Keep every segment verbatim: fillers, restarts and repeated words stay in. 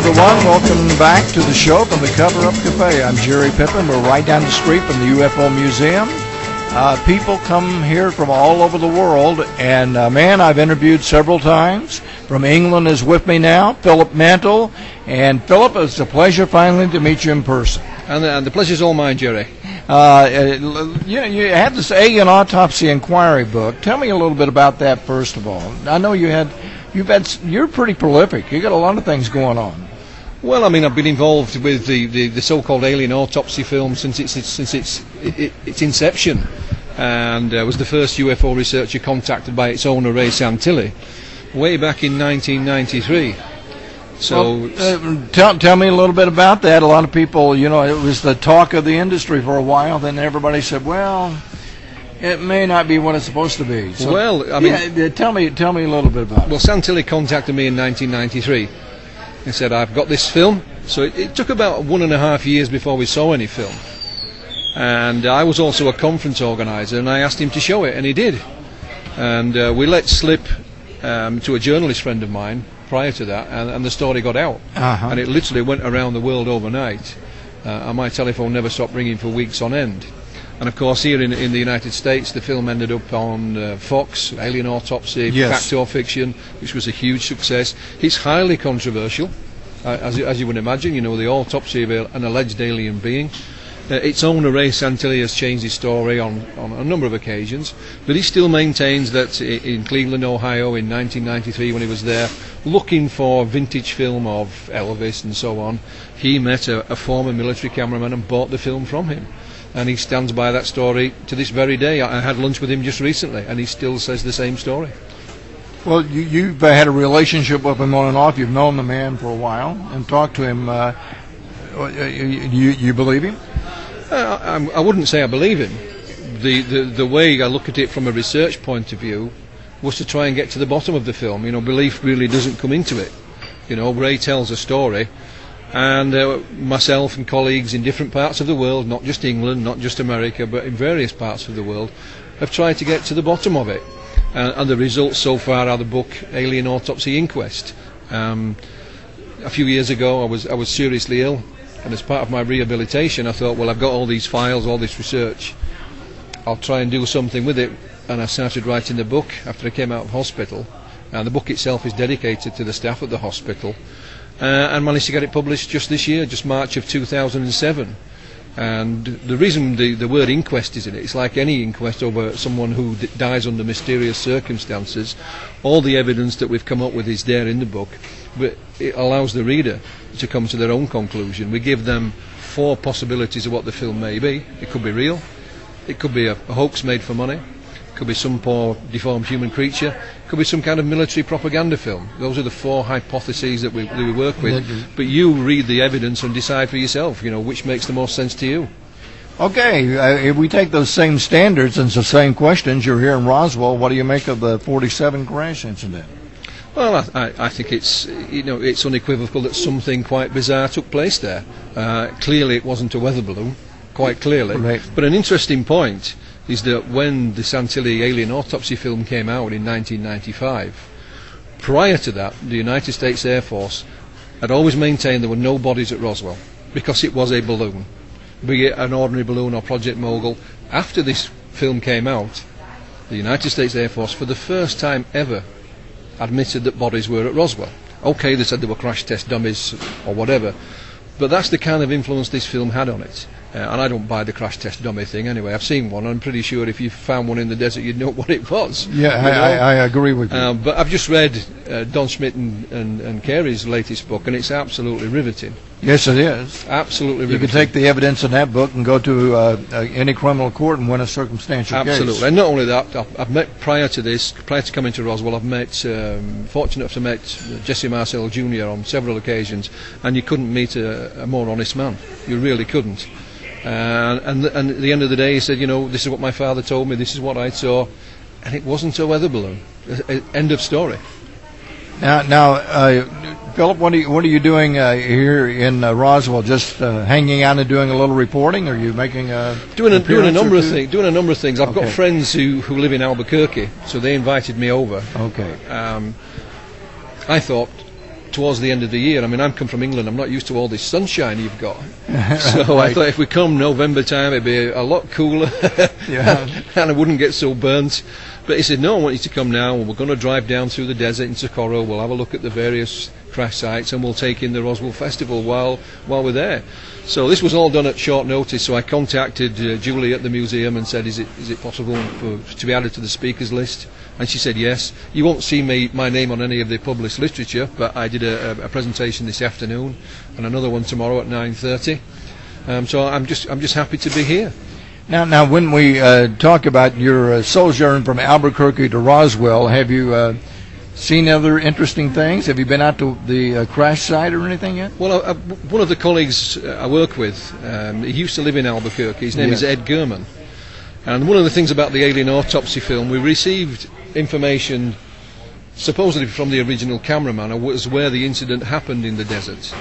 everyone. Welcome back to the show from the Cover Up Cafe. I'm Jerry Pippin. We're right down the street from the U F O Museum. Uh, people come here from all over the world, and a man I've interviewed several times from England is with me now, Philip Mantle. And Philip, it's a pleasure finally to meet you in person. And the, and the pleasure's all mine, Jerry. Uh, you, you had this Alien Autopsy Inquiry book. Tell me a little bit about that, first of all. I know you had, you've had, you're pretty prolific. You got a lot of things going on. Well, I mean, I've been involved with the, the, the so-called Alien Autopsy film since its since its it, its inception, and uh, was the first U F O researcher contacted by its owner, Ray Santilli, way back in nineteen ninety-three. So, well, uh, tell tell me a little bit about that. A lot of people, you know, it was the talk of the industry for a while. Then everybody said, "Well, it may not be what it's supposed to be." So, well, I mean, yeah, tell me tell me a little bit about well, it. Well, Santilli contacted me in nineteen ninety-three. He said, "I've got this film." So it, it took about one and a half years before we saw any film. And I was also a conference organizer, and I asked him to show it, and he did. And uh, we let slip um, to a journalist friend of mine prior to that, and, and the story got out. Uh-huh. And it literally went around the world overnight. Uh, and my telephone never stopped ringing for weeks on end. And of course, here in, in the United States, the film ended up on uh, Fox, Alien Autopsy, yes. Fact or Fiction, which was a huge success. It's highly controversial, uh, as, as you would imagine. You know, the autopsy of a, an alleged alien being. Uh, its owner, Ray Santilli, has changed his story on, on a number of occasions, but he still maintains that in Cleveland, Ohio, in nineteen ninety-three, when he was there, looking for vintage film of Elvis and so on, he met a, a former military cameraman and bought the film from him. And he stands by that story to this very day. I had lunch with him just recently, and he still says the same story. Well, you, you've uh, had a relationship with him on and off. You've known the man for a while and talked to him. Uh, you, you believe him? Uh, I, I wouldn't say I believe him. The, the the way I look at it from a research point of view was to try and get to the bottom of the film. You know, belief really doesn't come into it. You know, Ray tells a story, and uh, myself and colleagues in different parts of the world, not just England, not just America, but in various parts of the world, have tried to get to the bottom of it. Uh, and the results so far are the book Alien Autopsy Inquest. Um, a few years ago, I was I was seriously ill. And as part of my rehabilitation, I thought, well, I've got all these files, all this research. I'll try and do something with it. And I started writing the book after I came out of hospital. And the book itself is dedicated to the staff at the hospital. Uh, and managed to get it published just this year, just March of two thousand seven. And the reason the, the word inquest is in it, it's like any inquest over someone who d- dies under mysterious circumstances. All the evidence that we've come up with is there in the book, but it allows the reader to come to their own conclusion. We give them four possibilities of what the film may be. It could be real, it could be a, a hoax made for money, it could be some poor deformed human creature, it could be some kind of military propaganda film. Those are the four hypotheses that we, that we work with. But you read the evidence and decide for yourself, you know, which makes the most sense to you. Okay, uh, if we take those same standards and the same questions, you're here in Roswell, what do you make of the forty-seven crash incident? Well, I, I think it's, you know, it's unequivocal that something quite bizarre took place there. Uh, clearly it wasn't a weather balloon, quite clearly. Right. But an interesting point is that when the Santilli Alien Autopsy film came out in nineteen ninety-five, prior to that, the United States Air Force had always maintained there were no bodies at Roswell, because it was a balloon, be it an ordinary balloon or Project Mogul. After this film came out, the United States Air Force, for the first time ever, admitted that bodies were at Roswell. Okay, they said they were crash test dummies or whatever, but that's the kind of influence this film had on it. Uh, and I don't buy the crash test dummy thing anyway. I've seen one. I'm pretty sure if you found one in the desert, you'd know what it was. Yeah, I, I, I agree with you. Uh, but I've just read uh, Don Schmitt and, and, and Carey's latest book, and it's absolutely riveting. Yes, it is. Absolutely riveting. You can take the evidence in that book and go to uh, uh, any criminal court and win a circumstantial Absolutely. case. Absolutely. And not only that, I've, I've met prior to this, prior to coming to Roswell, I've met, um, fortunate enough to met Jesse Marcel Junior on several occasions, and you couldn't meet a, a more honest man. You really couldn't. Uh, and, th- and at the end of the day, he said, you know, this is what my father told me, this is what I saw, and it wasn't a weather balloon. Uh, end of story. Now, now, uh, Philip, what are you, what are you doing uh, here in uh, Roswell? Just uh, hanging out and doing a little reporting? Or are you making a doing a, doing a number of things? Doing a number of things. I've okay. got friends who, who live in Albuquerque, so they invited me over. Okay. Um, I thought, towards the end of the year. I mean, I'm come from England. I'm not used to all this sunshine you've got. So Right. I thought if we come November time, it'd be a, a lot cooler, Yeah. and I wouldn't get so burnt. But he said, no, I want you to come now, and we're going to drive down through the desert in Socorro. We'll have a look at the various crash sites, and we'll take in the Roswell Festival while while we're there. So this was all done at short notice. So I contacted uh, Julie at the museum and said, is it is it possible for to be added to the speakers list? And she said yes. You won't see me my name on any of the published literature, but I did a, a, a presentation this afternoon and another one tomorrow at nine thirty. Um, so I'm just I'm just happy to be here. Now, now, when we uh, talk about your uh, sojourn from Albuquerque to Roswell, have you uh, seen other interesting things? Have you been out to the uh, crash site or anything yet? Well, I, I, one of the colleagues I work with, um, he used to live in Albuquerque. His name Yes. is Ed Gurman. And one of the things about the Alien Autopsy film, we received information supposedly from the original cameraman was where the incident happened in the desert.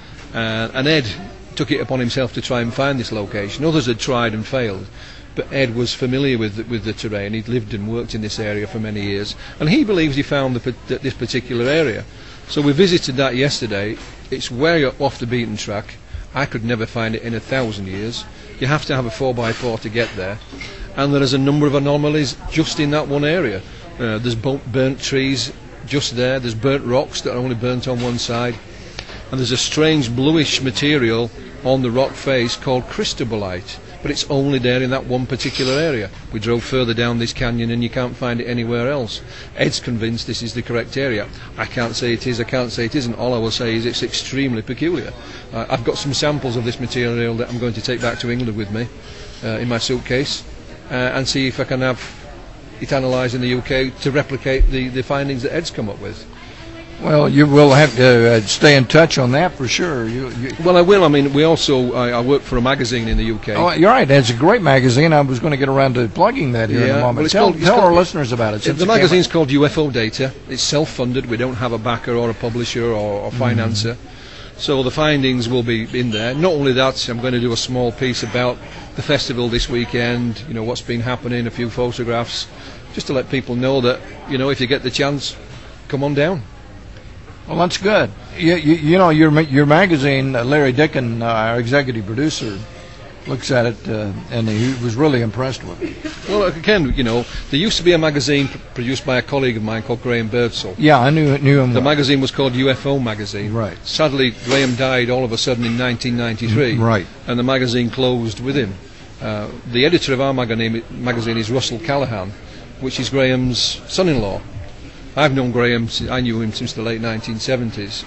Uh, and Ed took it upon himself to try and find this location. Others had tried and failed, but Ed was familiar with the, with the terrain. He'd lived and worked in this area for many years, and he believes he found the, th- this particular area. So we visited that yesterday. It's way off the beaten track. I could never find it in a thousand years. You have to have a four by four to get there, and there is a number of anomalies just in that one area. Uh, there's bu- burnt trees just there. There's burnt rocks that are only burnt on one side, and there's a strange bluish material on the rock face called cristobalite, but it's only there in that one particular area. We drove further down this canyon and you can't find it anywhere else. Ed's convinced this is the correct area. I can't say it is, I can't say it isn't. All I will say is it's extremely peculiar. Uh, I've got some samples of this material that I'm going to take back to England with me uh, in my suitcase uh, and see if I can have it analysed in the U K to replicate the, the findings that Ed's come up with. Well, you will have to uh, stay in touch on that for sure. You, you, Well, I will. I mean, we also, I, I work for a magazine in the U K. oh, you're right. It's a great magazine. I was going to get around to plugging that here in Yeah, a moment. well, it's tell called- it's tell our called- listeners about it. since The it came magazine's called U F O Data. It's self-funded. We don't have a backer or a publisher or, or financer. So the findings will be in there. Not only that, I'm going to do a small piece about the festival this weekend, you know, what's been happening, a few photographs, just to let people know that, you know, if you get the chance, come on down. Well, that's good. You, you, you know, your ma- your magazine, uh, Larry Dickin, uh, our executive producer, looks at it uh, and he was really impressed with it. Well, again, you know, there used to be a magazine pr- produced by a colleague of mine called Graham Birdsall. Yeah, I knew knew him. The well. magazine was called U F O Magazine. Right. Sadly, Graham died all of a sudden in nineteen ninety-three. Right. And the magazine closed with him. Uh, the editor of our magazine, magazine is Russell Callahan, which is Graham's son-in-law. I've known Graham, si- I knew him since the late nineteen seventies.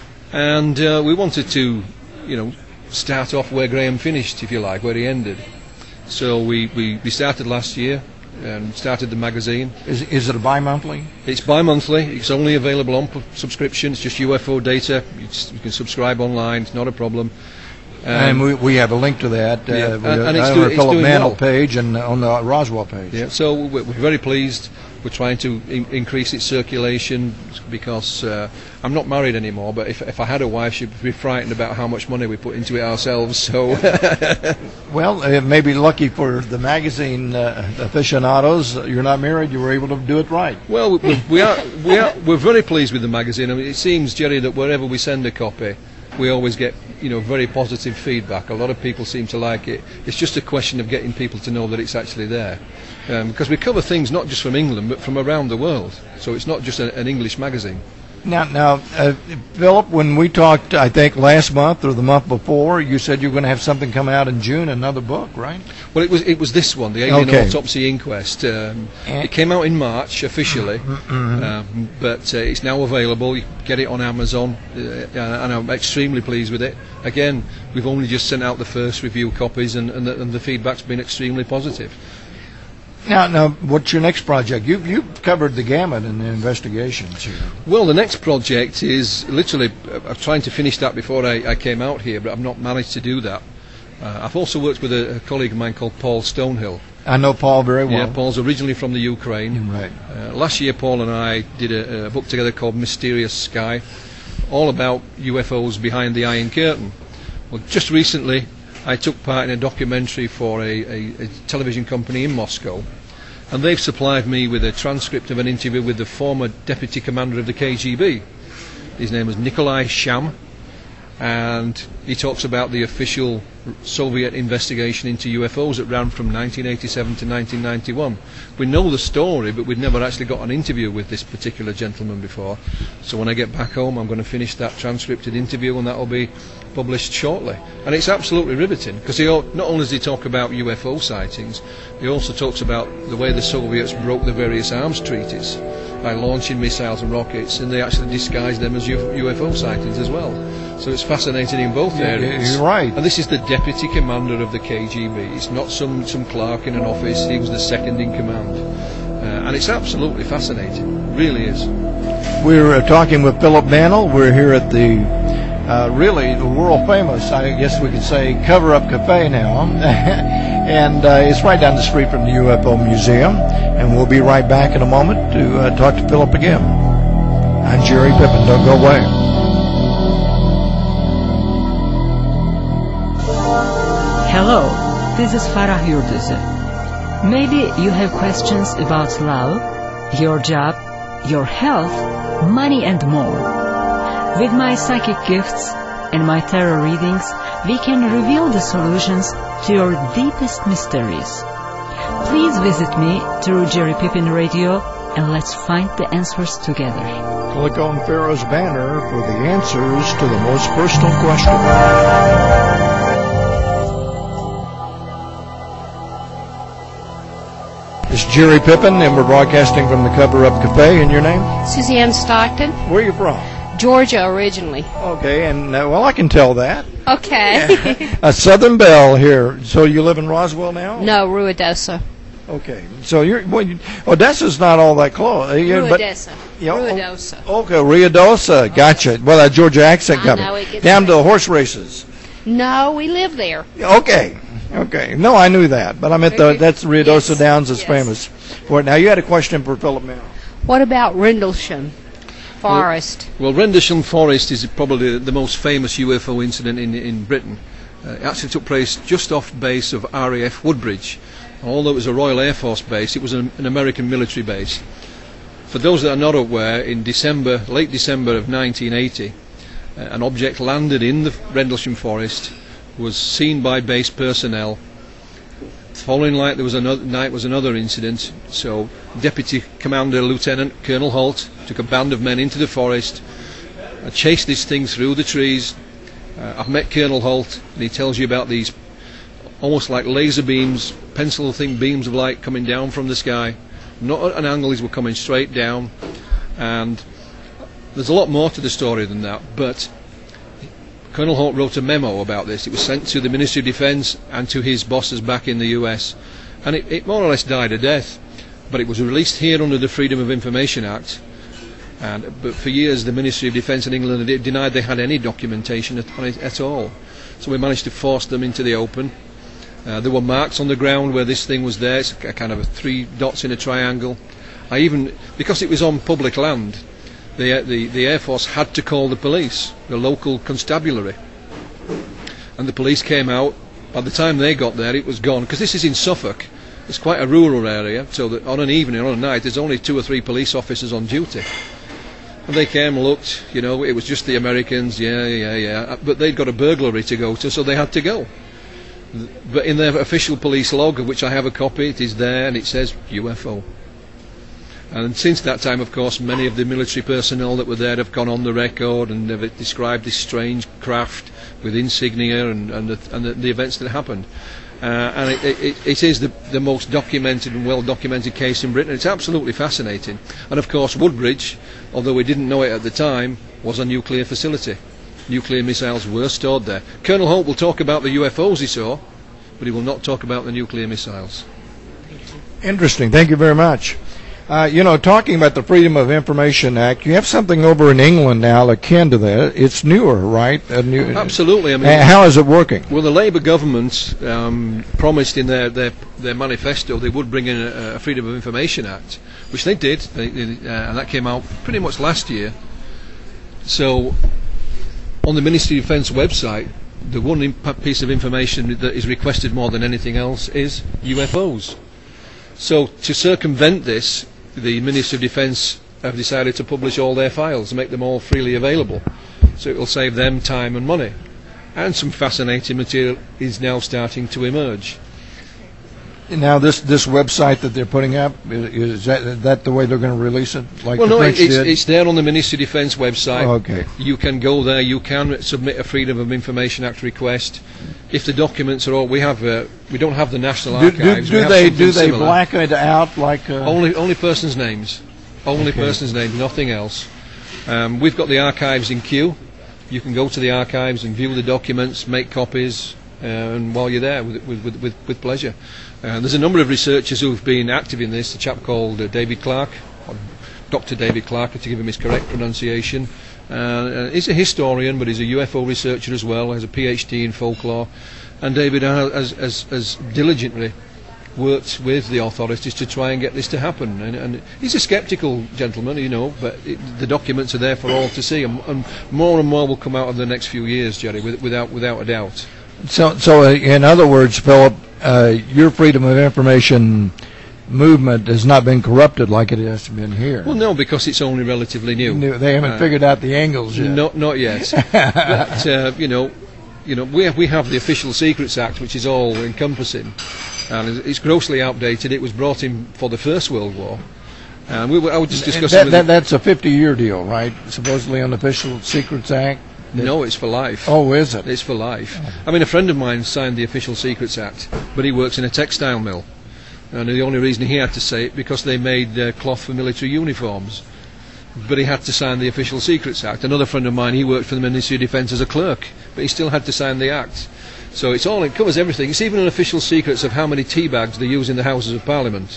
And uh, we wanted to, you know, start off where Graham finished, if you like, where he ended. So we, we, we started last year and started the magazine. Is is it a bi-monthly? It's bi-monthly. It's only available on p- subscription. It's just U F O Data. It's, you can subscribe online. It's not a problem. Um, and we we have a link to that. Uh, yeah, we, and- and it's on do- our it's Philip doing Mantle well. page and on the Roswell page. yeah, so we're, we're very pleased. We're trying to in- increase its circulation because uh, I'm not married anymore. But if, if I had a wife, she'd be frightened about how much money we put into it ourselves. So Well, it may be lucky for the magazine uh, aficionados. You're not married. You were able to do it right. well, we, we are we are we're very pleased with the magazine. I mean, it seems, Jerry, that wherever we send a copy, we always get, you know, very positive feedback. A lot of people seem to like it. It's just a question of getting people to know that it's actually there. Um, because we cover things not just from England, but from around the world. So it's not just a, an English magazine. Now, now, uh, Philip, when we talked, I think last month or the month before, you said you were going to have something come out in June, another book, right? Well, it was it was this one, the Alien Okay. Autopsy Inquest. Um, Eh. it came out in March officially, um, but uh, it's now available. You can get it on Amazon, uh, and I'm extremely pleased with it. Again, we've only just sent out the first review copies, and, and, the, and the feedback's been extremely positive. Now, now, what's your next project? You you've covered the gamut in the investigations here. Well, the next project is literally, uh, I'm trying to finish that before I, I came out here, but I've not managed to do that. Uh, I've also worked with a, a colleague of mine called Paul Stonehill. I know Paul very well. Yeah, Paul's originally from the Ukraine. Right. Uh, last year, Paul and I did a, a book together called Mysterious Sky, all about U F Os behind the Iron Curtain. Well, just recently, I took part in a documentary for a, a, a television company in Moscow, and they've supplied me with a transcript of an interview with the former deputy commander of the K G B. His name was Nikolai Sham, and he talks about the official Soviet investigation into U F Os that ran from nineteen eighty-seven to nineteen ninety-one. We know the story, but we'd never actually got an interview with this particular gentleman before. So when I get back home, I'm going to finish that transcripted interview, and that will be published shortly. And it's absolutely riveting, because he, not only does he talk about U F O sightings, he also talks about the way the Soviets broke the various arms treaties by launching missiles and rockets, and they actually disguised them as U F O sightings as well. So it's fascinating in both areas. You're right. And this is the deputy commander of the K G B. It's not some, some clerk in an office. He was the second in command. Uh, and it's absolutely fascinating. Really is. We're uh, talking with Philip Mantle. We're here at the, uh, really, the world famous, I guess we could say, Cover Up Cafe now. And uh, it's right down the street from the U F O Museum. And we'll be right back in a moment to uh, talk to Philip again. I'm Jerry Pippin. Don't go away. Hello, this is Farah Yurduzu. Maybe you have questions about love, your job, your health, money and more. With my psychic gifts and my tarot readings, we can reveal the solutions to your deepest mysteries. Please visit me through Jerry Pippin Radio and let's find the answers together. Click on Pharaoh's banner for the answers to the most personal questions. It's Jerry Pippin, and we're broadcasting from the Cover Up Cafe. And your name? Suzanne Stockton. Where are you from? Georgia originally. Okay, and uh, well, I can tell that. Okay. A Southern Belle here. So you live in Roswell now? No, Ruidosa. Okay, so you're well, you, Odessa's not all that close. Uh, Ruidosa. You know, Ruidosa. Okay, Ruidosa. Gotcha. Well, that Georgia accent I coming. know, it gets Down to crazy. horse races. No, we live there. Okay. Okay. No, I knew that, but I meant the, that's Ruidosa Yes. Downs is Yes. famous for it. Now, you had a question for Philip Mantle. What about Rendlesham Forest? Well, Rendlesham Forest is probably the most famous U F O incident in, in Britain. Uh, it actually took place just off base of R A F Woodbridge. Although it was a Royal Air Force base, it was an, an American military base. For those that are not aware, in December, late December of nineteen eighty, uh, an object landed in the Rendlesham Forest, was seen by base personnel. The following night there was another night was another incident. So Deputy Commander Lieutenant Colonel Holt took a band of men into the forest, uh, chased this thing through the trees. Uh, I've met Colonel Holt, and he tells you about these almost like laser beams, pencil-thin beams of light coming down from the sky. Not at an angle, these were coming straight down. And there's a lot more to the story than that, but Colonel Holt wrote a memo about this. It was sent to the Ministry of Defence and to his bosses back in the U S, and it, it more or less died a death. But it was released here under the Freedom of Information Act, and but for years the Ministry of Defence in England had denied they had any documentation at, on it at all. So we managed to force them into the open. Uh, there were marks on the ground where this thing was there. It's a kind of a three dots in a triangle. I even, because it was on public land, The, the, the Air Force had to call the police, the local constabulary, and the police came out. By the time they got there, it was gone, because this is in Suffolk. It's quite a rural area, so that on an evening or on a night there's only two or three police officers on duty, and they came and looked. You know, it was just the Americans. Yeah, yeah, yeah, but they'd got a burglary to go to, so they had to go. But in their official police log, of which I have a copy, it is there, and it says U F O. And since that time, of course, many of the military personnel that were there have gone on the record and have described this strange craft with insignia and, and, the, and the, the events that happened. Uh, and it, it, it is the, the most documented and well-documented case in Britain. It's absolutely fascinating. And, of course, Woodbridge, although we didn't know it at the time, was a nuclear facility. Nuclear missiles were stored there. Colonel Holt will talk about the U F Os he saw, but he will not talk about the nuclear missiles. Interesting. Thank you very much. Uh, you know, talking about the Freedom of Information Act, you have something over in England now akin to that. It's newer, right? A new, Absolutely. I mean, uh, how is it working? Well, the Labour government um, promised in their, their their manifesto they would bring in a, a Freedom of Information Act, which they did, they, they, uh, and that came out pretty much last year. So, on the Ministry of Defence website, the one imp- piece of information that is requested more than anything else is U F Os. So, to circumvent this, the Ministry of Defence have decided to publish all their files and make them all freely available. So it will save them time and money. And some fascinating material is now starting to emerge. Now, this this website that they're putting up, is that, that the way they're going to release it? Like well, the no, French it's, did? it's there on the Ministry of Defence website. Oh, okay. You can go there. You can submit a Freedom of Information Act request. If the documents are all, we have, uh, we don't have the National Do, Archives. do, we do have they something do they similar. black it out like? Uh, Only only persons' names. Only Okay. persons' names, nothing else. Um, we've got the archives in Kew. You can go to the archives and view the documents, make copies, uh, and while you're there, with with with, with, with pleasure. Uh, there's a number of researchers who've been active in this. A chap called uh, David Clark, or Doctor David Clark, to give him his correct pronunciation. Uh, uh, he's a historian, but he's a U F O researcher as well. Has a PhD in folklore, and David has, has, has diligently worked with the authorities to try and get this to happen. And, and he's a sceptical gentleman, you know, but it, the documents are there for all to see, and, and more and more will come out in the next few years, Jerry, with, without without a doubt. So, so uh, in other words, Philip, uh, your freedom of information movement has not been corrupted like it has been here. Well, no, because it's only relatively new. New- They haven't Uh, figured out the angles yet. Not not yet. But uh, you know, you know, we have, we have the Official Secrets Act, which is all encompassing, and it's grossly outdated. It was brought in for the First World War, and we were, I was just discussing That, with that, that's a fifty-year deal, right? Supposedly on the Official Secrets Act. no, it's for life. Oh, is it? It's for life. I mean, a friend of mine signed the Official Secrets Act, but he works in a textile mill. And the only reason he had to say it because they made uh, cloth for military uniforms. But he had to sign the Official Secrets Act. Another friend of mine, he worked for the Ministry of Defence as a clerk, but he still had to sign the Act. So it's all, it covers everything. It's even an official secrets of how many tea bags they use in the Houses of Parliament.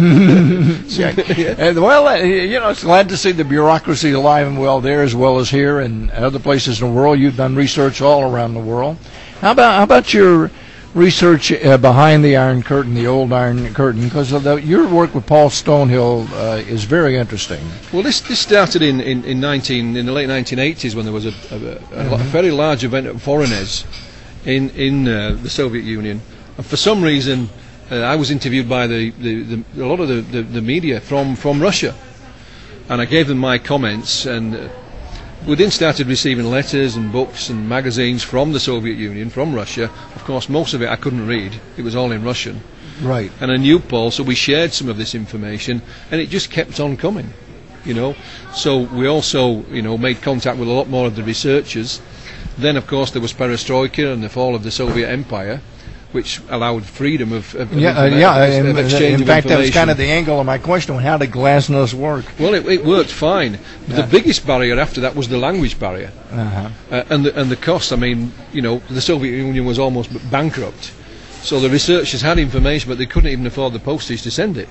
Yeah. And, well, uh, you know, it's glad to see the bureaucracy alive and well there as well as here and other places in the world. You've done research all around the world. How about how about your research uh, behind the Iron Curtain, the old Iron Curtain? Because of the, your work with Paul Stonehill uh, is very interesting. Well, this this started in in, in nineteen in the late nineteen eighties when there was a, a, a, a very large event at Voronezh in in uh, the Soviet Union, and for some reason uh, I was interviewed by the, the, the a lot of the, the, the media from from Russia, and I gave them my comments, and uh, we then started receiving letters and books and magazines from the Soviet Union, from Russia. Of course, most of it I couldn't read; it was all in Russian. Right. And I knew Paul, so we shared some of this information, and it just kept on coming, you know. So we also, you know, made contact with a lot more of the researchers. Then, of course, there was Perestroika and the fall of the Soviet Empire, which allowed freedom of, of, Yeah, uh, of, yeah. of, In, of exchange in of fact, that was information. kind of the angle of my question: how did glasnost work? Well, it, it worked fine. Yeah. The biggest barrier after that was the language barrier, Uh-huh. uh, and the, and the cost. I mean, you know, the Soviet Union was almost bankrupt, so the researchers had information, but they couldn't even afford the postage to send it.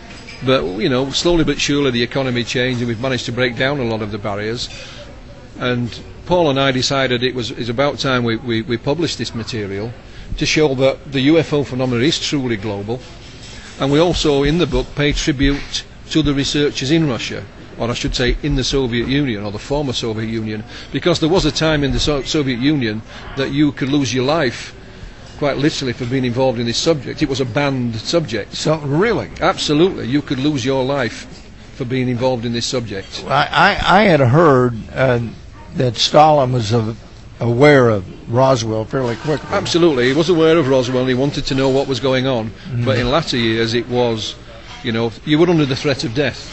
But you know, slowly but surely, the economy changed, and we've managed to break down a lot of the barriers. And Paul and I decided it was it's about time we, we, we published this material to show that the U F O phenomenon is truly global. And we also, in the book, pay tribute to the researchers in Russia, or I should say in the Soviet Union, or the former Soviet Union, because there was a time in the so- Soviet Union that you could lose your life, quite literally, for being involved in this subject. It was a banned subject. So really, Absolutely, you could lose your life for being involved in this subject. I I, I had heard uh, that Stalin was uh, aware of Roswell fairly quickly. Absolutely, he was aware of Roswell. He wanted to know what was going on, Mm-hmm. but in latter years, it was, you know, you were under the threat of death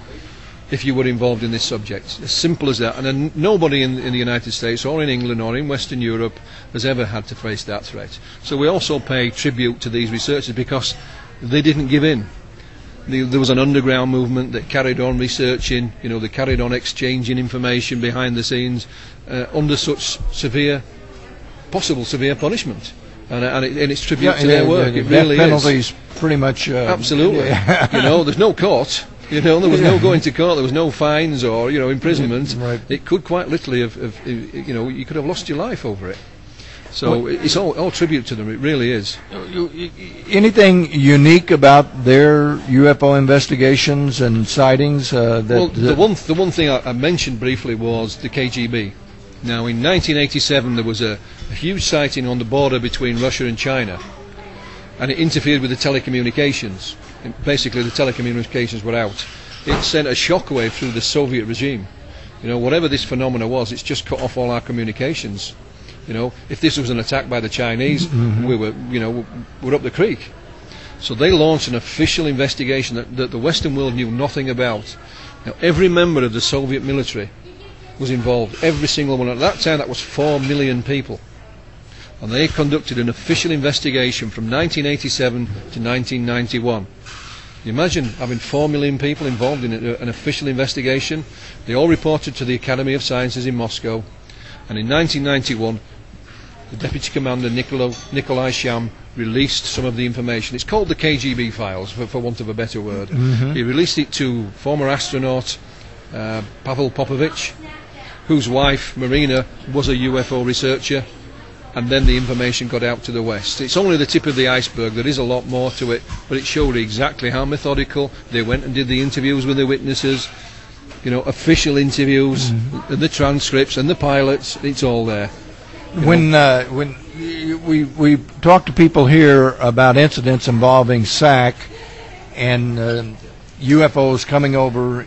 if you were involved in this subject. As simple as that. And then nobody in, in the United States or in England or in Western Europe has ever had to face that threat. So we also pay tribute to these researchers because they didn't give in. The, there was an underground movement that carried on researching, you know, they carried on exchanging information behind the scenes uh, under such severe, possible severe punishment. And, and, it, and it's tribute to their work. the It death really penalty's pretty much. Uh, Absolutely. You know, there's no court. You know, there was no going to court. There was no fines or, you know, imprisonment. Right. It could quite literally have, have, you know, you could have lost your life over it. So Well- it's all, all tribute to them. It really is. Anything unique about their U F O investigations and sightings? Uh, that, Well, the that- one the one thing I, I mentioned briefly was the K G B. Now, in nineteen eighty-seven, there was a, a huge sighting on the border between Russia and China, and it interfered with the telecommunications. And basically, the telecommunications were out, it sent a shockwave through the Soviet regime. You know, whatever this phenomena was, it's just cut off all our communications. You know, if this was an attack by the Chinese, mm-hmm. we were, you know, we're up the creek. So they launched an official investigation that, that the Western world knew nothing about. Now, every member of the Soviet military was involved, every single one. At that time, that was four million people. And they conducted an official investigation from nineteen eighty-seven to nineteen ninety-one. You imagine having four million people involved in a, an official investigation. They all reported to the Academy of Sciences in Moscow. And in nineteen ninety-one, the Deputy Commander Nikolai, Nikolai Sham released some of the information. It's called the K G B files, for, for want of a better word. Mm-hmm. He released it to former astronaut uh, Pavel Popovich, whose wife, Marina, was a U F O researcher, and then the information got out to the West. It's only the tip of the iceberg. There is a lot more to it, but it showed exactly how methodical they went and did the interviews with the witnesses, you know, official interviews, mm-hmm. and the transcripts and the pilots. It's all there. When uh, when we we talk to people here about incidents involving S A C and uh, U F Os coming over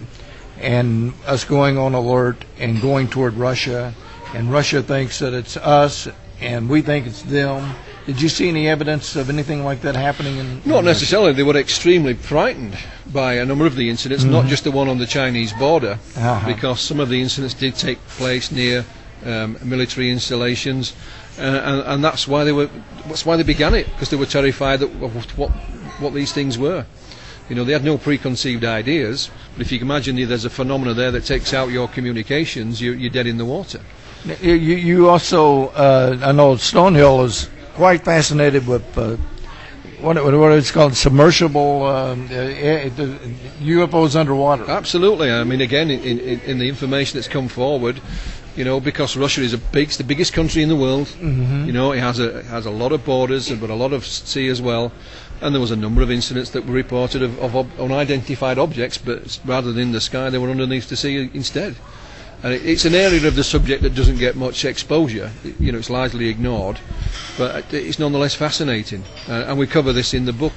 and us going on alert and going toward Russia, and Russia thinks that it's us and we think it's them. Did you see any evidence of anything like that happening in Not in necessarily. They were extremely frightened by a number of the incidents, mm-hmm. not just the one on the Chinese border, uh-huh. because some of the incidents did take place near um, military installations, uh, and, and that's why they were. That's why they began it, because they were terrified that, of what what these things were. You know, they had no preconceived ideas. But if you can imagine there's a phenomena there that takes out your communications, you, you're dead in the water. You, you also, uh, I know Stonehill is quite fascinated with uh, what, what it's called, submersible um, uh, U F Os underwater. Absolutely. I mean, again, in, in, in the information that's come forward, you know, because Russia is a big, it's the biggest country in the world. Mm-hmm. You know, it has a it has a lot of borders, but a lot of sea as well. And there was a number of incidents that were reported of, of ob- unidentified objects, but rather than in the sky, they were underneath the sea instead. And it, it's an area of the subject that doesn't get much exposure. It, you know, it's largely ignored, but it's nonetheless fascinating. Uh, and we cover this in the book.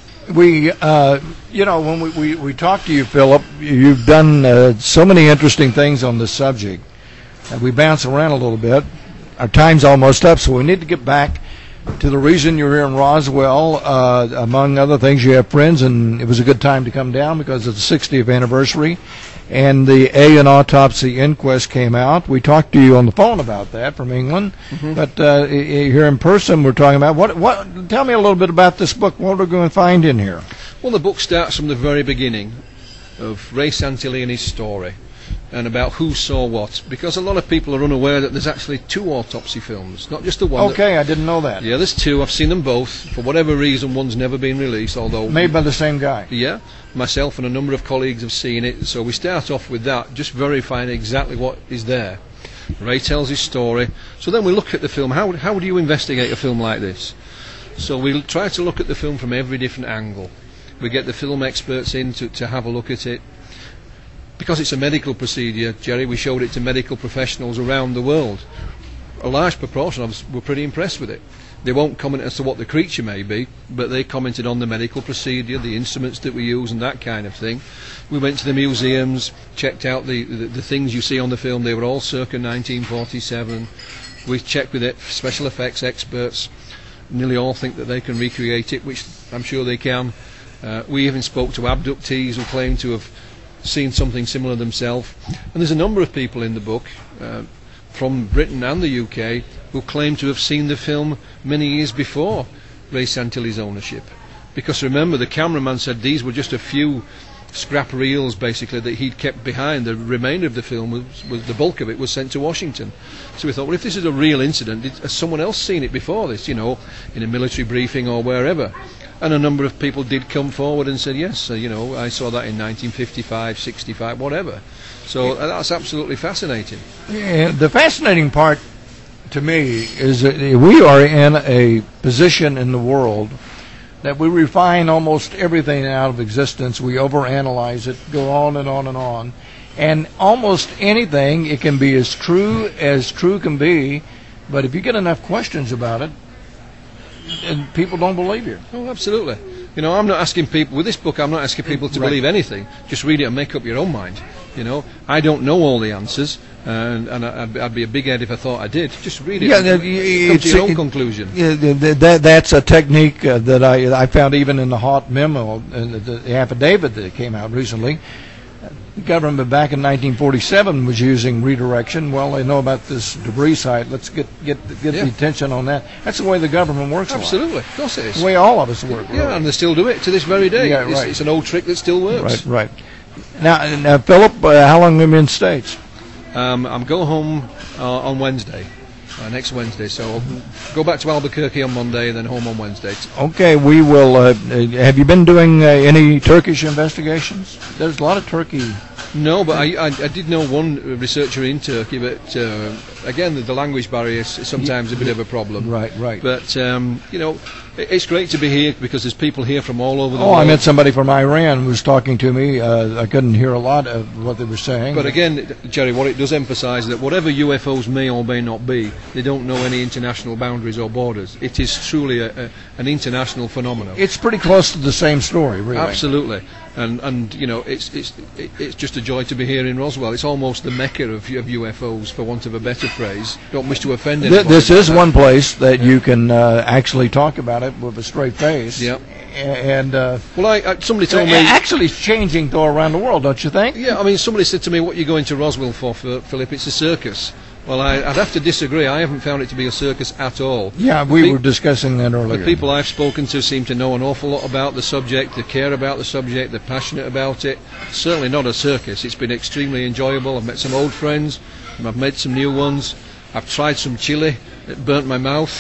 We, uh, you know, when we, we, we talk to you, Philip, you've done uh, so many interesting things on this subject. And we bounce around a little bit. Our time's almost up, so we need to get back to the reason you're here in Roswell. Uh, among other things, you have friends, and it was a good time to come down because it's the sixtieth anniversary. And the Alien Autopsy Inquest came out. We talked to you on the phone about that from England. Mm-hmm. But uh, here in person, we're talking about what. What? Tell me a little bit about this book. What are we going to find in here? Well, the book starts from the very beginning of Ray Santilli and his story, and about who saw what, because a lot of people are unaware that there's actually two autopsy films, not just the one. Okay, that, I didn't know that. Yeah, there's two. I've seen them both. For whatever reason, one's never been released, although made by the same guy. Yeah, myself and a number of colleagues have seen it. So we start off with that, just verifying exactly what is there. Ray tells his story. So then we look at the film. How how do you investigate a film like this? So we try to look at the film from every different angle. We get the film experts in to, to have a look at it. Because it's a medical procedure, Jerry, we showed it to medical professionals around the world. A large proportion of us were pretty impressed with it. They won't comment as to what the creature may be, but they commented on the medical procedure, the instruments that we use and that kind of thing. We went to the museums, checked out the, the, the things you see on the film. They were all circa nineteen forty-seven. We checked with it, special effects experts. Nearly all think that they can recreate it, which I'm sure they can. Uh, we even spoke to abductees who claim to have seen something similar themselves, and there's a number of people in the book uh, from Britain and the U K who claim to have seen the film many years before Ray Santilli's ownership, because remember, the cameraman said these were just a few scrap reels basically that he'd kept behind. The remainder of the film was, was the bulk of it was sent to Washington. So we thought, well, if this is a real incident, did, has someone else seen it before this, you know, in a military briefing or wherever? And a number of people did come forward and said, yes, uh, you know, I saw that in nineteen fifty-five, sixty-five, whatever. So uh, that's absolutely fascinating. Yeah, the fascinating part to me is that we are in a position in the world that we refine almost everything out of existence. We overanalyze it, go on and on and on. And almost anything, it can be as true as true can be, but if you get enough questions about it, and people don't believe you. Oh, absolutely. You know, I'm not asking people, with this book, I'm not asking people to Right. believe anything. Just read it and make up your own mind. You know, I don't know all the answers, and, and I'd, I'd be a big head if I thought I did. Just read it Yeah, and that- come it's- to your own it- conclusion. Yeah, th- th- that, that's a technique uh, that I, I found even in the Haught memo, and the, the affidavit that came out recently. The government back in nineteen forty-seven was using redirection. Well, they know about this debris site. Let's get get get Yeah. the attention on that. That's the way the government works. A lot. Absolutely, of course it is. The way all of us work. Yeah, really. and they still do it to this very day. Yeah, it's, right. it's an old trick that still works. Right, right. Now, now Philip, uh, how long have you been in the States? Um, I'm going home uh, on Wednesday, uh, next Wednesday. So I'll go back to Albuquerque on Monday, and then home on Wednesday. Okay, we will. Uh, uh, have you been doing uh, any Turkish investigations? There's a lot of Turkey. No, but I, I, I did know one researcher in Turkey, but uh, again, the, the language barrier is sometimes a bit of a problem. Right, right. But um, you know, it, it's great to be here because there's people here from all over the Oh, world. I met somebody from Iran who was talking to me. Uh, I couldn't hear a lot of what they were saying. But again, Jerry, what it does emphasise that whatever U F Os may or may not be, they don't know any international boundaries or borders. It is truly a, a, an international phenomenon. it's pretty close to the same story, really. Absolutely, and and you know, it's it's it, it's just a joy to be here in Roswell. It's almost the mecca of, of U F Os, for want of a better phrase. Don't wish to offend Th- anybody. this but is that- one place that you can uh, actually talk about it with a straight face. Yep. A- And uh, Well, I, I somebody so told me. actually, it's changing though around the world, don't you think? Yeah, I mean, somebody said to me, "What are you going to Roswell for, for Philip? It's a circus." Well, I, I'd have to disagree. I haven't found it to be a circus at all. Yeah, we Pe- were discussing that earlier. The people I've spoken to seem to know an awful lot about the subject. They care about the subject. They're passionate about it. Certainly not a circus. It's been extremely enjoyable. I've met some old friends. And I've met some new ones. I've tried some chili. It burnt my mouth.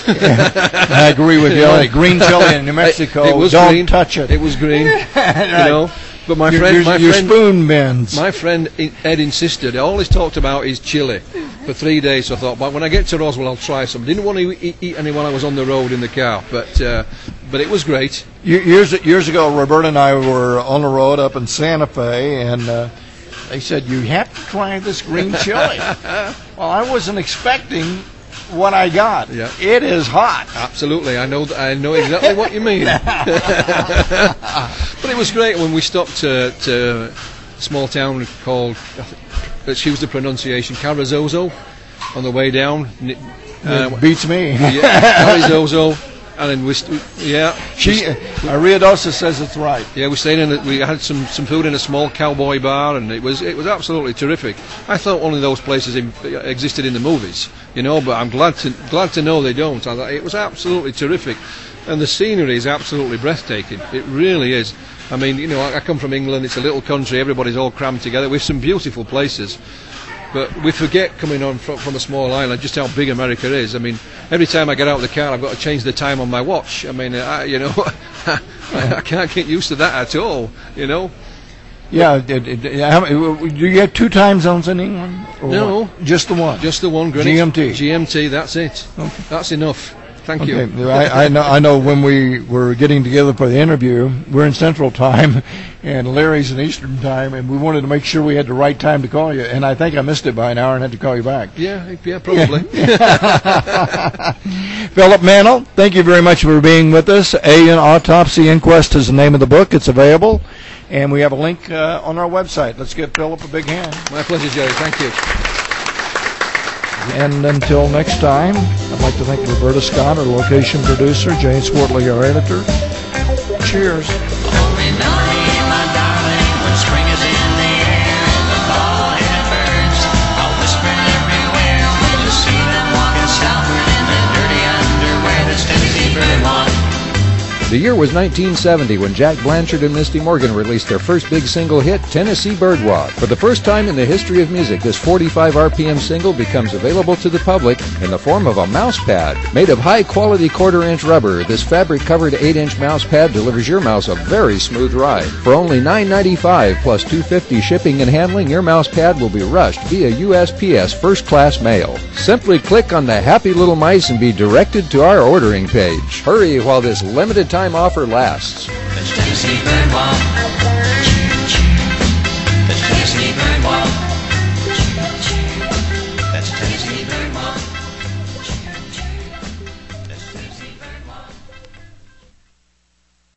I agree with you. Like green chili in New Mexico. It, it was don't green. touch it. It was green. You know. But my your, friend, your, my your friend, spoon bends. my friend I- Ed insisted. All he's talked about is chili for three days. So I thought, but when I get to Roswell, I'll try some. Didn't want to eat, eat any while I was on the road in the car, but uh, but it was great. Ye- Years years ago, Roberta and I were on the road up in Santa Fe, and uh, they said, "You have to try this green chili." Well, I wasn't expecting what I got. Yeah. It is hot. Absolutely, I know th- I know exactly what you mean. But it was great when we stopped at uh, a small town called, let's use the pronunciation, Carrizozo, on the way down. N- Uh, It beats me. yeah, Carrizozo, and then we, st- yeah, She, Maria Dosa says it's right. yeah, we stayed in. A, we had some, some food in a small cowboy bar, and it was it was absolutely terrific. I thought only those places in, existed in the movies, you know, but I'm glad to glad to know they don't. I thought it was absolutely terrific, and the scenery is absolutely breathtaking. It really is. I mean, you know, I, I come from England. It's a little country. Everybody's all crammed together with some beautiful places. But we forget, coming on from, from a small island, just how big America is. I mean, every time I get out of the car, I've got to change the time on my watch. I mean, I, you know, I can't get used to that at all, you know. Yeah. It, it, how many- do you have two time zones in England? Or No. what? Just the one. Just the one, Greenwich. G M T. G M T, that's it. Okay. That's enough. Thank Okay, you. I, I know. I know. When we were getting together for the interview, we're in Central Time, and Larry's in Eastern Time, and we wanted to make sure we had the right time to call you. And I think I missed it by an hour and had to call you back. Yeah, yeah, probably. Philip Mantle, thank you very much for being with us. Alien Autopsy Inquest is the name of the book. It's available, and we have a link uh, on our website. Let's give Philip a big hand. My pleasure, Jerry. Thank you. And until next time, I'd like to thank Roberta Scott, our location producer, Jane Swartley, our editor. Cheers. Hold me naughty, my darling, when spring is in the air and the fall it burns. I'll whisper everywhere when you see them walking southward in the dirty underwear that's Tennessee Bird Walk. The year was nineteen seventy when Jack Blanchard and Misty Morgan released their first big single hit, Tennessee Birdwalk. For the first time in the history of music, this forty-five R P M single becomes available to the public in the form of a mouse pad. Made of high-quality quarter-inch rubber, this fabric-covered eight inch mouse pad delivers your mouse a very smooth ride. For only nine ninety-five plus two fifty shipping and handling, your mouse pad will be rushed via U S P S first-class mail. Simply click on the happy little mice and be directed to our ordering page. Hurry while this limited time offer lasts. That's Tennessee Bird Walk.